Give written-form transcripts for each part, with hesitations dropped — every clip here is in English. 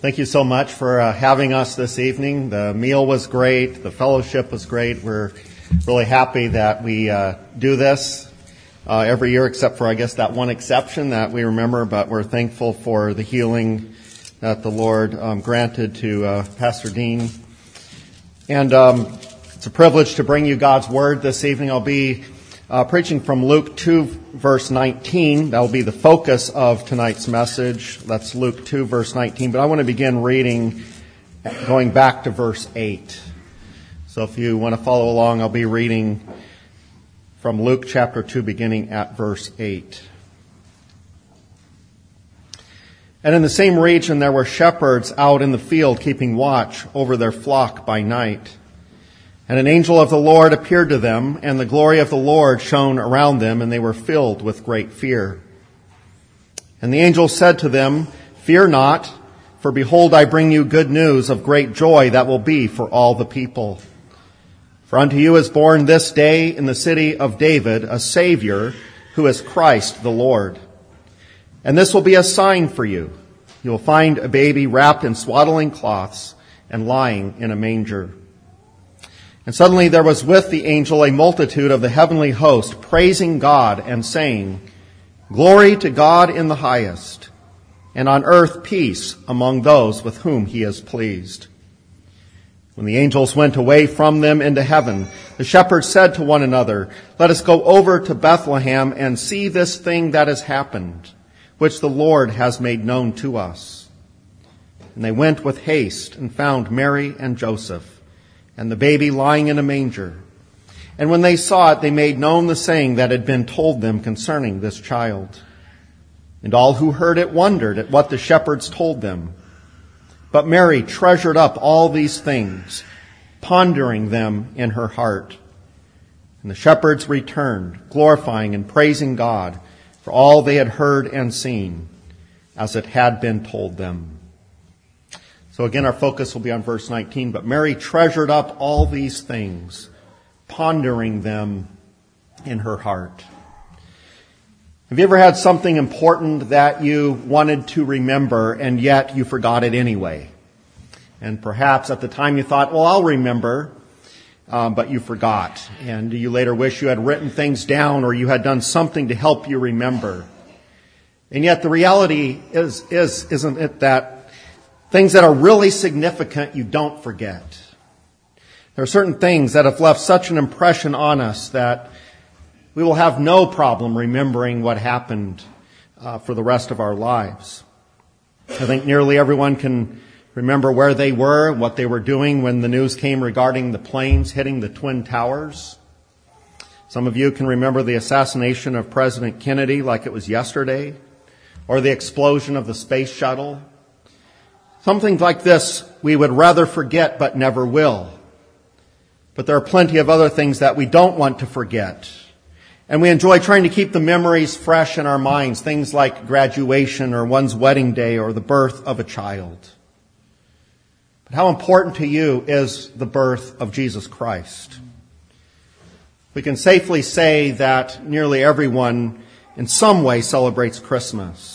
Thank you so much for having us this evening. The meal was great. The fellowship was great. We're really happy that we do this every year, except for, I guess, that one exception that we remember. But we're thankful for the healing that the Lord granted to Pastor Dean. And it's a privilege to bring you God's Word this evening. I'll be preaching from Luke 2, verse 19. That will be the focus of tonight's message. That's Luke 2, verse 19. But I want to begin reading, going back to verse 8. So if you want to follow along, I'll be reading from Luke chapter 2, beginning at verse 8. And in the same region there were shepherds out in the field keeping watch over their flock by night. And an angel of the Lord appeared to them, and the glory of the Lord shone around them, and they were filled with great fear. And the angel said to them, "Fear not, for behold, I bring you good news of great joy that will be for all the people. For unto you is born this day in the city of David a Savior, who is Christ the Lord. And this will be a sign for you. You will find a baby wrapped in swaddling cloths and lying in a manger." And suddenly there was with the angel a multitude of the heavenly host, praising God and saying, "Glory to God in the highest, and on earth peace among those with whom he is pleased." When the angels went away from them into heaven, the shepherds said to one another, "Let us go over to Bethlehem and see this thing that has happened, which the Lord has made known to us." And they went with haste and found Mary and Joseph, and the baby lying in a manger. And when they saw it, they made known the saying that had been told them concerning this child. And all who heard it wondered at what the shepherds told them. But Mary treasured up all these things, pondering them in her heart. And the shepherds returned, glorifying and praising God for all they had heard and seen, as it had been told them. So again, our focus will be on verse 19. But Mary treasured up all these things, pondering them in her heart. Have you ever had something important that you wanted to remember and yet you forgot it anyway? And perhaps at the time you thought, well, I'll remember, but you forgot. And you later wish you had written things down or you had done something to help you remember. And yet the reality isn't it that things that are really significant you don't forget? There are certain things that have left such an impression on us that we will have no problem remembering what happened for the rest of our lives. I think nearly everyone can remember where they were, what they were doing when the news came regarding the planes hitting the Twin Towers. Some of you can remember the assassination of President Kennedy like it was yesterday, or the explosion of the space shuttle. Something like this we would rather forget but never will. But there are plenty of other things that we don't want to forget. And we enjoy trying to keep the memories fresh in our minds, things like graduation or one's wedding day or the birth of a child. But how important to you is the birth of Jesus Christ? We can safely say that nearly everyone in some way celebrates Christmas.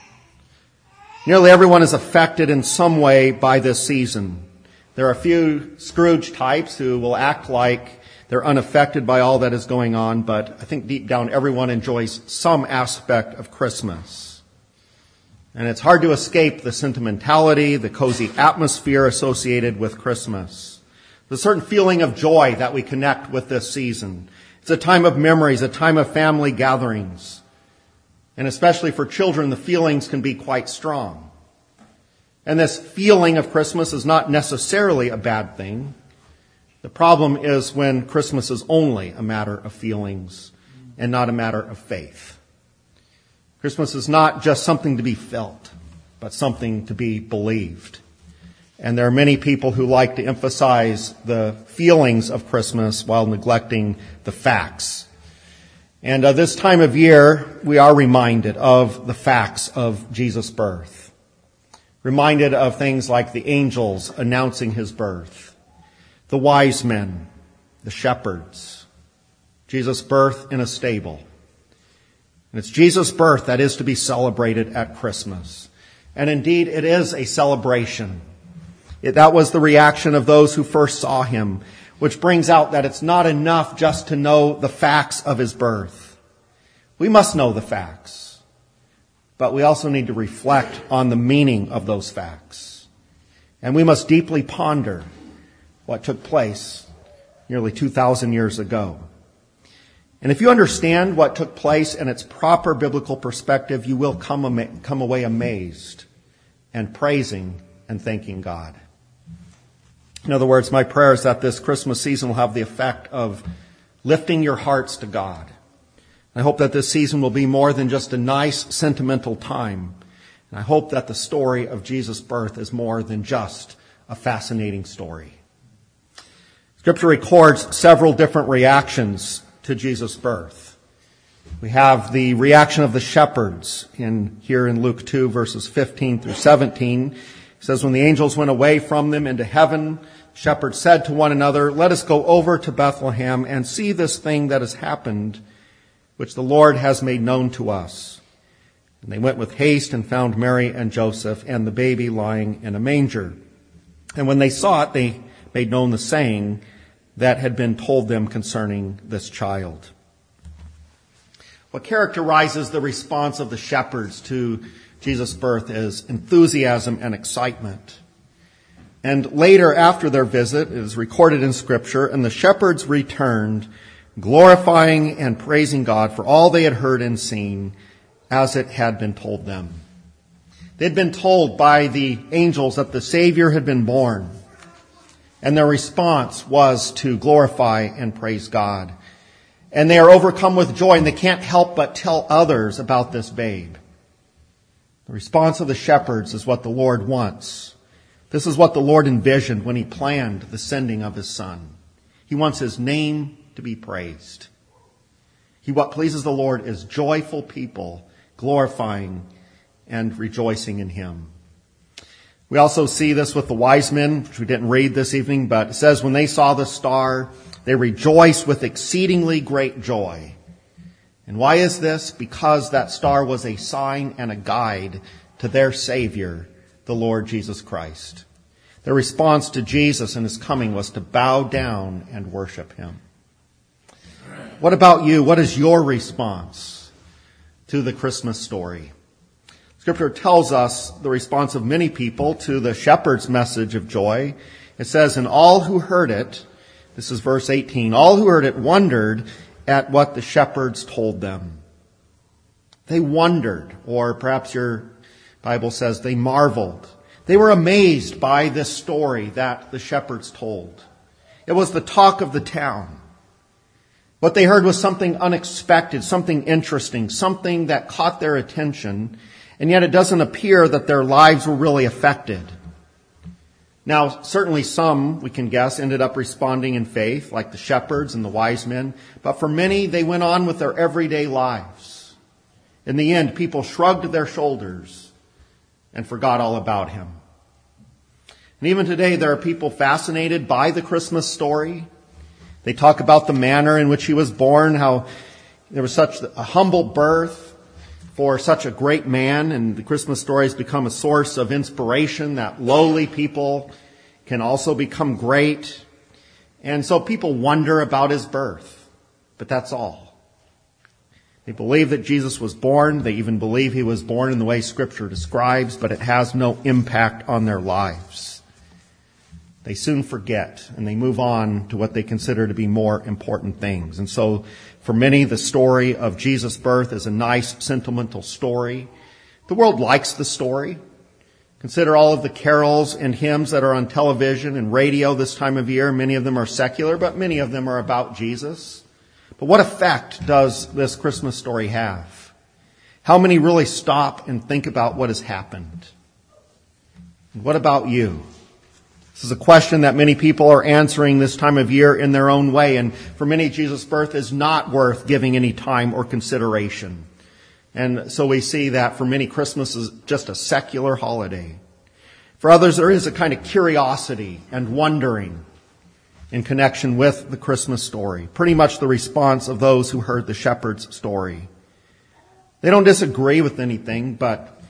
Nearly everyone is affected in some way by this season. There are a few Scrooge types who will act like they're unaffected by all that is going on, but I think deep down everyone enjoys some aspect of Christmas. And it's hard to escape the sentimentality, the cozy atmosphere associated with Christmas. There's a certain feeling of joy that we connect with this season. It's a time of memories, a time of family gatherings. And especially for children, the feelings can be quite strong. And this feeling of Christmas is not necessarily a bad thing. The problem is when Christmas is only a matter of feelings and not a matter of faith. Christmas is not just something to be felt, but something to be believed. And there are many people who like to emphasize the feelings of Christmas while neglecting the facts. And this time of year, we are reminded of the facts of Jesus' birth. Reminded of things like the angels announcing his birth, the wise men, the shepherds, Jesus' birth in a stable. And it's Jesus' birth that is to be celebrated at Christmas. And indeed, it is a celebration. That was the reaction of those who first saw him, which brings out that it's not enough just to know the facts of his birth. We must know the facts, but we also need to reflect on the meaning of those facts. And we must deeply ponder what took place nearly 2,000 years ago. And if you understand what took place in its proper biblical perspective, you will come away amazed and praising and thanking God. In other words, my prayer is that this Christmas season will have the effect of lifting your hearts to God. I hope that this season will be more than just a nice, sentimental time. And I hope that the story of Jesus' birth is more than just a fascinating story. Scripture records several different reactions to Jesus' birth. We have the reaction of the shepherds here in Luke 2, verses 15 through 17. It says, when the angels went away from them into heaven, shepherds said to one another, let us go over to Bethlehem and see this thing that has happened, which the Lord has made known to us. And they went with haste and found Mary and Joseph and the baby lying in a manger. And when they saw it, they made known the saying that had been told them concerning this child. What characterizes the response of the shepherds to Jesus' birth is enthusiasm and excitement. And later, after their visit, it is recorded in Scripture, and the shepherds returned, glorifying and praising God for all they had heard and seen, as it had been told them. They had been told by the angels that the Savior had been born, and their response was to glorify and praise God. And they are overcome with joy, and they can't help but tell others about this babe. The response of the shepherds is what the Lord wants. This is what the Lord envisioned when he planned the sending of his Son. He wants his name to be praised. What pleases the Lord is joyful people glorifying and rejoicing in him. We also see this with the wise men, which we didn't read this evening, but it says when they saw the star, they rejoiced with exceedingly great joy. And why is this? Because that star was a sign and a guide to their Savior, the Lord Jesus Christ. Their response to Jesus and his coming was to bow down and worship him. What about you? What is your response to the Christmas story? Scripture tells us the response of many people to the shepherd's message of joy. It says, and all who heard it, this is verse 18, all who heard it wondered at what the shepherds told them. They wondered, or perhaps your Bible says they marveled. They were amazed by this story that the shepherds told. It was the talk of the town. What they heard was something unexpected, something interesting, something that caught their attention, and yet it doesn't appear that their lives were really affected. Now, certainly some, we can guess, ended up responding in faith, like the shepherds and the wise men, but for many, they went on with their everyday lives. In the end, people shrugged their shoulders and forgot all about him. And even today, there are people fascinated by the Christmas story. They talk about the manner in which he was born, how there was such a humble birth for such a great man, and the Christmas story has become a source of inspiration that lowly people can also become great. And so people wonder about his birth, but that's all. They believe that Jesus was born. They even believe he was born in the way Scripture describes, but it has no impact on their lives. They soon forget, and they move on to what they consider to be more important things. And so, for many, the story of Jesus' birth is a nice, sentimental story. The world likes the story. Consider all of the carols and hymns that are on television and radio this time of year. Many of them are secular, but many of them are about Jesus. But what effect does this Christmas story have? How many really stop and think about what has happened? And what about you? This is a question that many people are answering this time of year in their own way. And for many, Jesus' birth is not worth giving any time or consideration. And so we see that for many, Christmas is just a secular holiday. For others, there is a kind of curiosity and wondering in connection with the Christmas story. Pretty much the response of those who heard the shepherd's story. They don't disagree with anything, but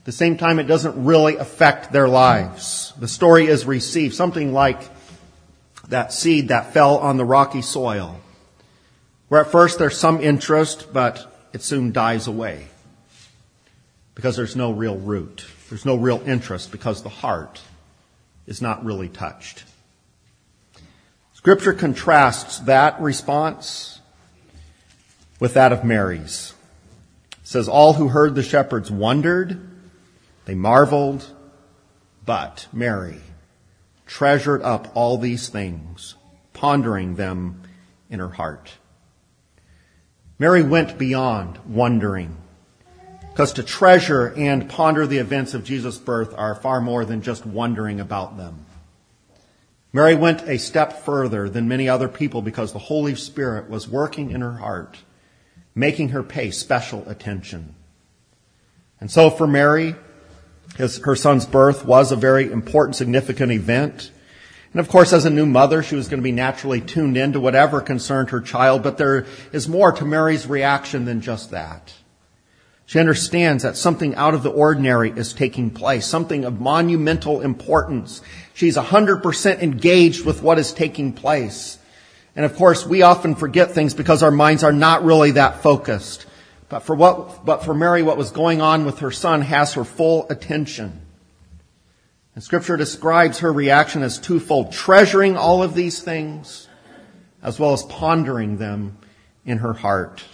At the same time, it doesn't really affect their lives. The story is received, something like that seed that fell on the rocky soil, where at first there's some interest, but it soon dies away because there's no real root. There's no real interest because the heart is not really touched. Scripture contrasts that response with that of Mary's. It says, all who heard the shepherds wondered, they marveled, but Mary treasured up all these things, pondering them in her heart. Mary went beyond wondering, because to treasure and ponder the events of Jesus' birth are far more than just wondering about them. Mary went a step further than many other people because the Holy Spirit was working in her heart, making her pay special attention. And so for Mary, her son's birth was a very important, significant event. And of course, as a new mother, she was going to be naturally tuned into whatever concerned her child. But there is more to Mary's reaction than just that. She understands that something out of the ordinary is taking place, something of monumental importance. She's 100% engaged with what is taking place. And of course, we often forget things because our minds are not really that focused. But for Mary, what was going on with her son has her full attention. And Scripture describes her reaction as twofold, treasuring all of these things, as well as pondering them in her heart.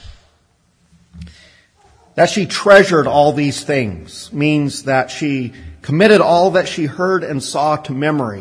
That she treasured all these things means that she committed all that she heard and saw to memory.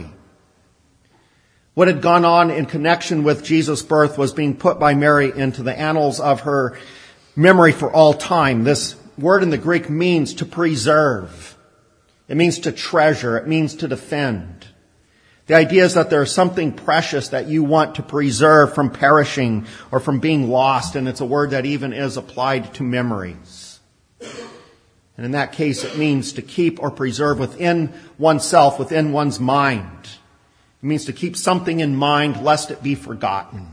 What had gone on in connection with Jesus' birth was being put by Mary into the annals of her memory for all time. This word in the Greek means to preserve. It means to treasure. It means to defend. The idea is that there is something precious that you want to preserve from perishing or from being lost, and it's a word that even is applied to memories. And in that case, it means to keep or preserve within oneself, within one's mind. It means to keep something in mind lest it be forgotten.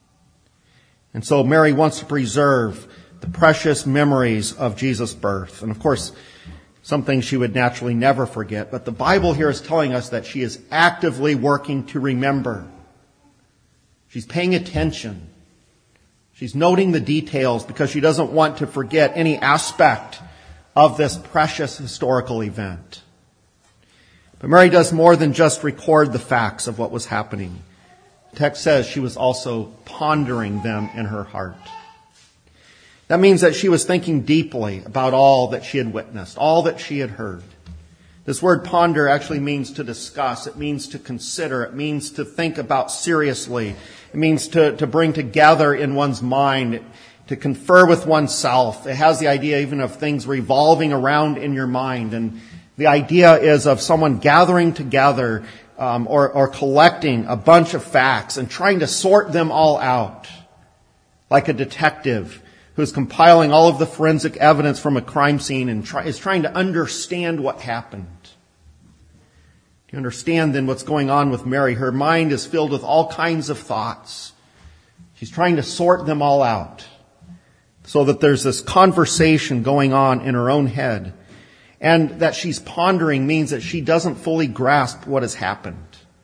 And so Mary wants to preserve the precious memories of Jesus' birth. And of course, something she would naturally never forget. But the Bible here is telling us that she is actively working to remember. She's paying attention. She's noting the details because she doesn't want to forget any aspect of this precious historical event. But Mary does more than just record the facts of what was happening. The text says she was also pondering them in her heart. That means that she was thinking deeply about all that she had witnessed, all that she had heard. This word ponder actually means to discuss. It means to consider. It means to think about seriously. It means to bring together in one's mind, to confer with oneself. It has the idea even of things revolving around in your mind. And the idea is of someone gathering together or collecting a bunch of facts and trying to sort them all out, like a detective who's compiling all of the forensic evidence from a crime scene and is trying to understand what happened. Do you understand then what's going on with Mary? Her mind is filled with all kinds of thoughts. She's trying to sort them all out so that there's this conversation going on in her own head. And that she's pondering means that she doesn't fully grasp what has happened.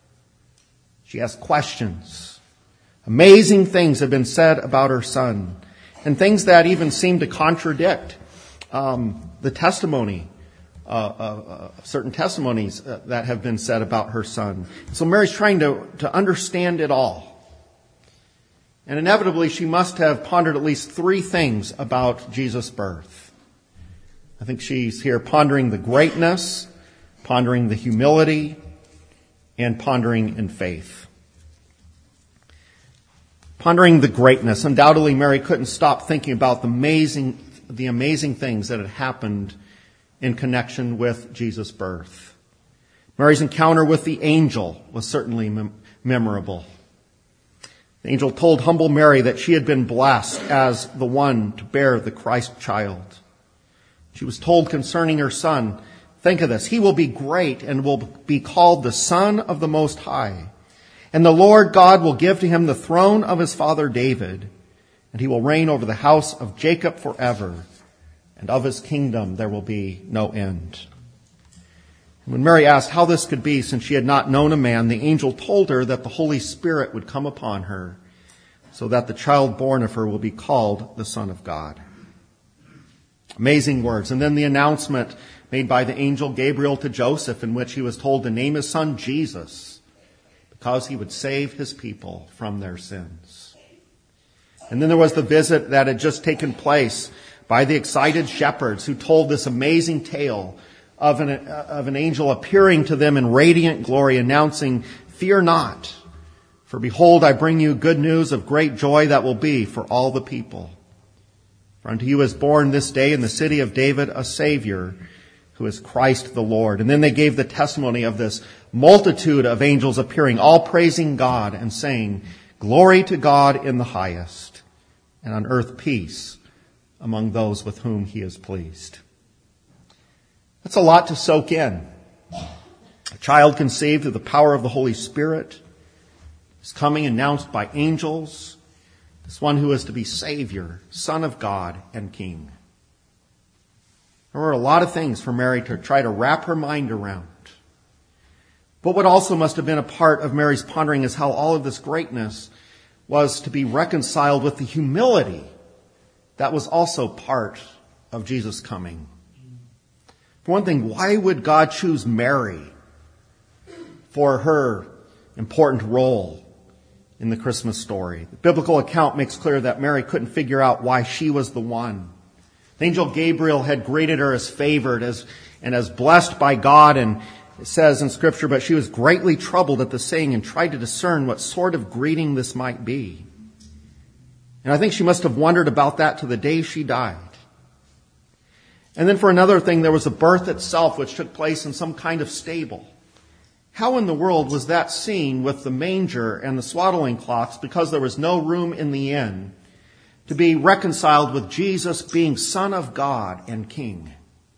She has questions. Amazing things have been said about her son. And things that even seem to contradict the testimony, certain testimonies that have been said about her son. So Mary's trying to understand it all. And inevitably, she must have pondered at least three things about Jesus' birth. I think she's here pondering the greatness, pondering the humility, and pondering in faith. Pondering the greatness. Undoubtedly, Mary couldn't stop thinking about the amazing things that had happened in connection with Jesus' birth. Mary's encounter with the angel was certainly memorable. The angel told humble Mary that she had been blessed as the one to bear the Christ child. She was told concerning her son, think of this, he will be great and will be called the Son of the Most High. And the Lord God will give to him the throne of his father David, and he will reign over the house of Jacob forever. and of his kingdom there will be no end. And when Mary asked how this could be, since she had not known a man, the angel told her that the Holy Spirit would come upon her, so that the child born of her will be called the Son of God. Amazing words. And then the announcement made by the angel Gabriel to Joseph, in which he was told to name his son Jesus, because he would save his people from their sins. And then there was the visit that had just taken place by the excited shepherds who told this amazing tale of an angel appearing to them in radiant glory, announcing, "Fear not, for behold, I bring you good news of great joy that will be for all the people. For unto you is born this day in the city of David a Savior, who is Christ the Lord." And then they gave the testimony of this multitude of angels appearing, all praising God and saying, "Glory to God in the highest, and on earth peace among those with whom he is pleased." That's a lot to soak in. A child conceived through the power of the Holy Spirit is coming, announced by angels. This one who is to be Savior, Son of God, and King. There were a lot of things for Mary to try to wrap her mind around. But what also must have been a part of Mary's pondering is how all of this greatness was to be reconciled with the humility that was also part of Jesus' coming. For one thing, why would God choose Mary for her important role in the Christmas story? The biblical account makes clear that Mary couldn't figure out why she was the one. The angel Gabriel had greeted her as favored and as blessed by God, and it says in Scripture, but she was greatly troubled at the saying and tried to discern what sort of greeting this might be. And I think she must have wondered about that to the day she died. And then for another thing, there was the birth itself, which took place in some kind of stable. How in the world was that scene with the manger and the swaddling cloths, because there was no room in the inn, to be reconciled with Jesus being Son of God and King?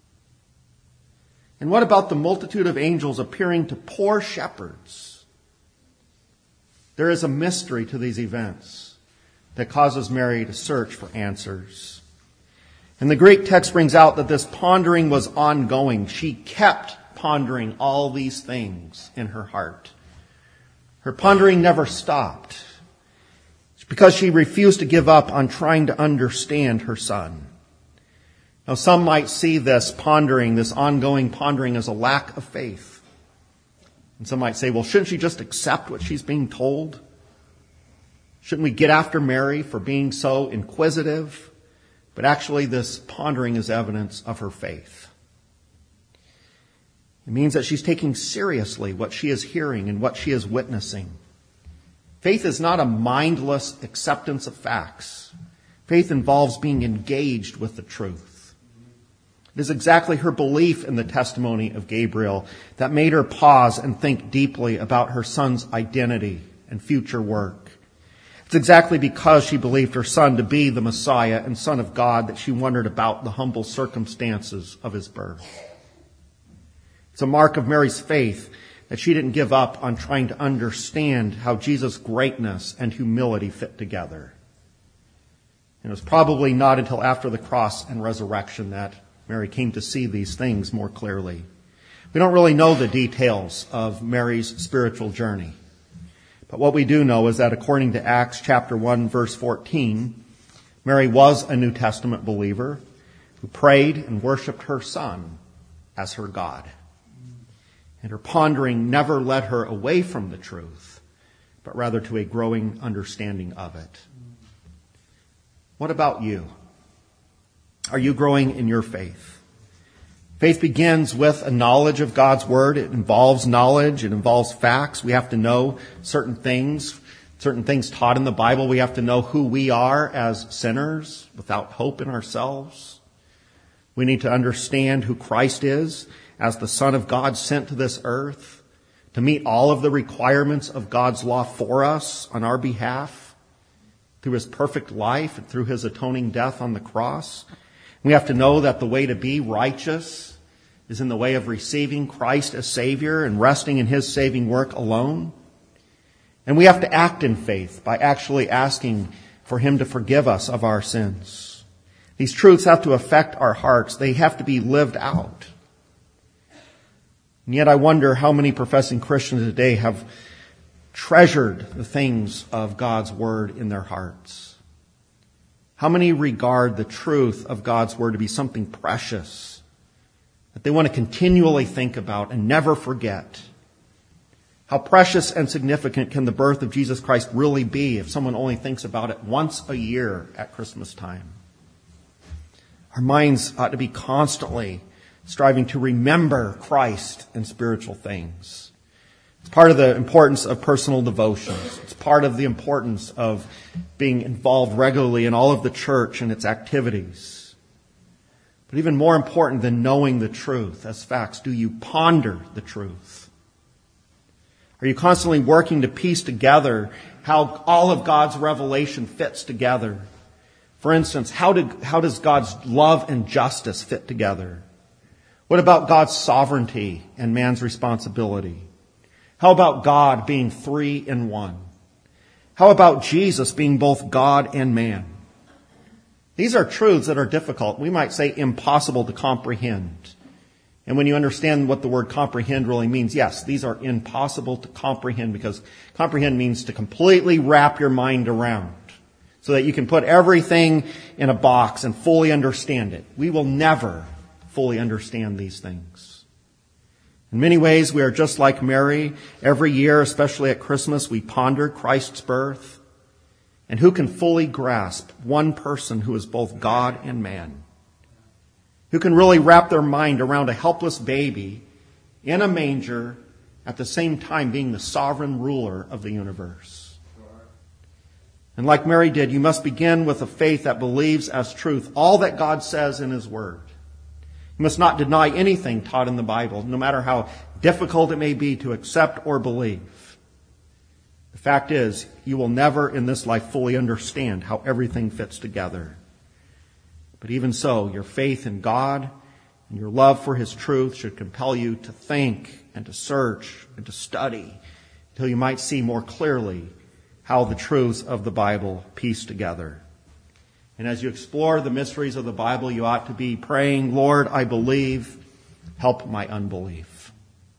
And what about the multitude of angels appearing to poor shepherds? There is a mystery to these events that causes Mary to search for answers. And the Greek text brings out that this pondering was ongoing. She kept pondering all these things in her heart. Her pondering never stopped. It's because she refused to give up on trying to understand her son. Now, some might see this pondering, this ongoing pondering, as a lack of faith. And some might say, well, shouldn't she just accept what she's being told? Shouldn't we get after Mary for being so inquisitive? But actually, this pondering is evidence of her faith. It means that she's taking seriously what she is hearing and what she is witnessing. Faith is not a mindless acceptance of facts. Faith involves being engaged with the truth. It is exactly her belief in the testimony of Gabriel that made her pause and think deeply about her son's identity and future work. It's exactly because she believed her son to be the Messiah and Son of God that she wondered about the humble circumstances of his birth. It's a mark of Mary's faith that she didn't give up on trying to understand how Jesus' greatness and humility fit together. And it was probably not until after the cross and resurrection that Mary came to see these things more clearly. We don't really know the details of Mary's spiritual journey. But what we do know is that according to Acts chapter 1, verse 14, Mary was a New Testament believer who prayed and worshiped her son as her God. And her pondering never led her away from the truth, but rather to a growing understanding of it. What about you? Are you growing in your faith? Faith begins with a knowledge of God's word. It involves knowledge. It involves facts. We have to know certain things taught in the Bible. We have to know who we are as sinners without hope in ourselves. We need to understand who Christ is as the Son of God sent to this earth to meet all of the requirements of God's law for us on our behalf through his perfect life and through his atoning death on the cross. We have to know that the way to be righteous is in the way of receiving Christ as Savior and resting in his saving work alone. And we have to act in faith by actually asking for him to forgive us of our sins. These truths have to affect our hearts. They have to be lived out. And yet I wonder how many professing Christians today have treasured the things of God's Word in their hearts. How many regard the truth of God's Word to be something precious that they want to continually think about and never forget? How precious and significant can the birth of Jesus Christ really be if someone only thinks about it once a year at Christmas time? Our minds ought to be constantly striving to remember Christ and spiritual things. It's part of the importance of personal devotions. It's part of the importance of being involved regularly in all of the church and its activities. But even more important than knowing the truth as facts, do you ponder the truth? Are you constantly working to piece together how all of God's revelation fits together? For instance, how does God's love and justice fit together? What about God's sovereignty and man's responsibility? How about God being three in one? How about Jesus being both God and man? These are truths that are difficult. We might say impossible to comprehend. And when you understand what the word comprehend really means, yes, these are impossible to comprehend, because comprehend means to completely wrap your mind around so that you can put everything in a box and fully understand it. We will never fully understand these things. In many ways, we are just like Mary. Every year, especially at Christmas, we ponder Christ's birth. And who can fully grasp one person who is both God and man? Who can really wrap their mind around a helpless baby in a manger at the same time being the sovereign ruler of the universe? And like Mary did, you must begin with a faith that believes as truth all that God says in His Word. You must not deny anything taught in the Bible, no matter how difficult it may be to accept or believe. The fact is, you will never in this life fully understand how everything fits together. But even so, your faith in God and your love for His truth should compel you to think and to search and to study until you might see more clearly how the truths of the Bible piece together. And as you explore the mysteries of the Bible, you ought to be praying, Lord, I believe, help my unbelief.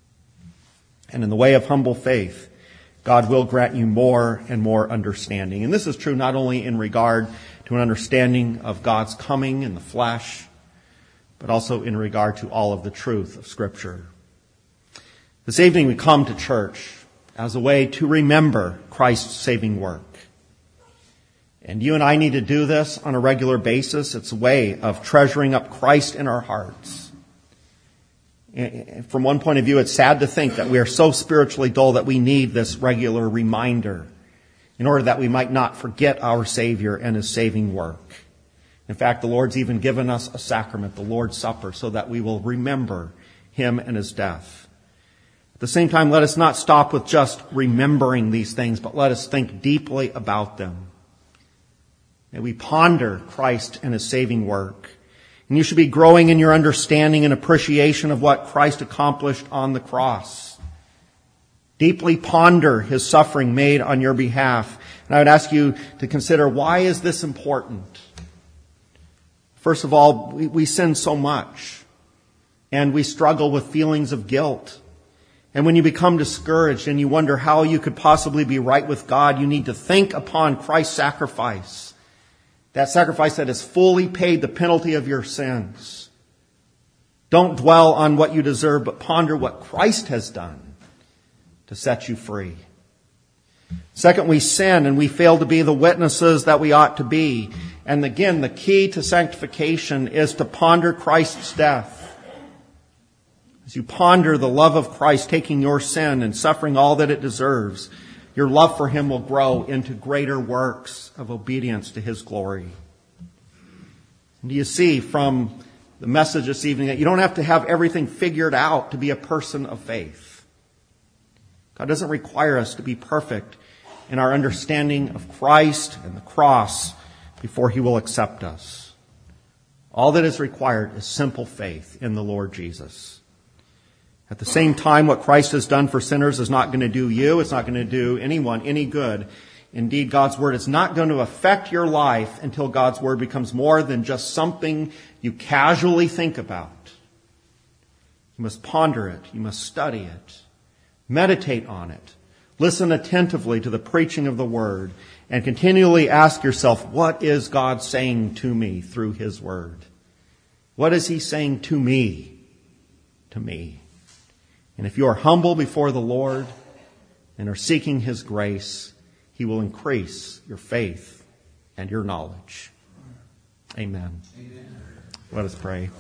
And in the way of humble faith, God will grant you more and more understanding. And this is true not only in regard to an understanding of God's coming in the flesh, but also in regard to all of the truth of Scripture. This evening we come to church as a way to remember Christ's saving work. And you and I need to do this on a regular basis. It's a way of treasuring up Christ in our hearts. From one point of view, it's sad to think that we are so spiritually dull that we need this regular reminder in order that we might not forget our Savior and His saving work. In fact, the Lord's even given us a sacrament, the Lord's Supper, so that we will remember Him and His death. At the same time, let us not stop with just remembering these things, but let us think deeply about them. May we ponder Christ and His saving work. And you should be growing in your understanding and appreciation of what Christ accomplished on the cross. Deeply ponder His suffering made on your behalf. And I would ask you to consider, why is this important? First of all, we sin so much. And we struggle with feelings of guilt. And when you become discouraged and you wonder how you could possibly be right with God, you need to think upon Christ's sacrifice. That sacrifice that has fully paid the penalty of your sins. Don't dwell on what you deserve, but ponder what Christ has done to set you free. Second, we sin and we fail to be the witnesses that we ought to be. And again, the key to sanctification is to ponder Christ's death. As you ponder the love of Christ taking your sin and suffering all that it deserves, your love for Him will grow into greater works of obedience to His glory. And do you see from the message this evening that you don't have to have everything figured out to be a person of faith? God doesn't require us to be perfect in our understanding of Christ and the cross before He will accept us. All that is required is simple faith in the Lord Jesus. At the same time, what Christ has done for sinners is not going to do you, it's not going to do anyone any good Indeed, God's Word is not going to affect your life until God's Word becomes more than just something you casually think about. You must ponder it. You must study it. Meditate on it. Listen attentively to the preaching of the Word and continually ask yourself, what is God saying to me through His Word? What is He saying to me? To me. And if you are humble before the Lord and are seeking His grace, He will increase your faith and your knowledge. Amen. Amen. Let us pray.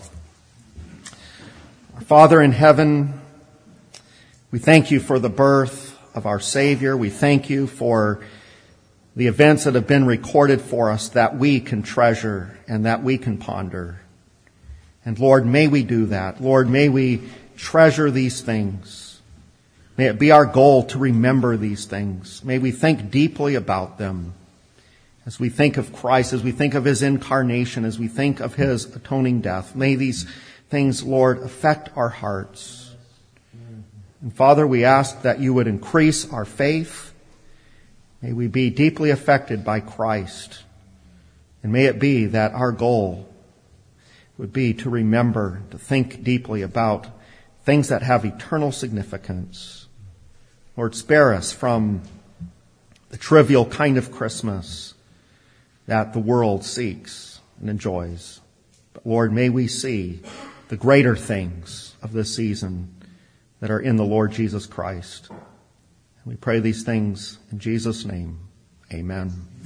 Our Father in heaven, we thank you for the birth of our Savior. We thank you for the events that have been recorded for us that we can treasure and that we can ponder. And Lord, may we do that. Lord, may we treasure these things. May it be our goal to remember these things. May we think deeply about them as we think of Christ, as we think of His incarnation, as we think of His atoning death. May these things, Lord, affect our hearts. And Father, we ask that you would increase our faith. May we be deeply affected by Christ. And may it be that our goal would be to remember, to think deeply about things that have eternal significance. Lord, spare us from the trivial kind of Christmas that the world seeks and enjoys. But Lord, may we see the greater things of this season that are in the Lord Jesus Christ. And we pray these things in Jesus' name. Amen.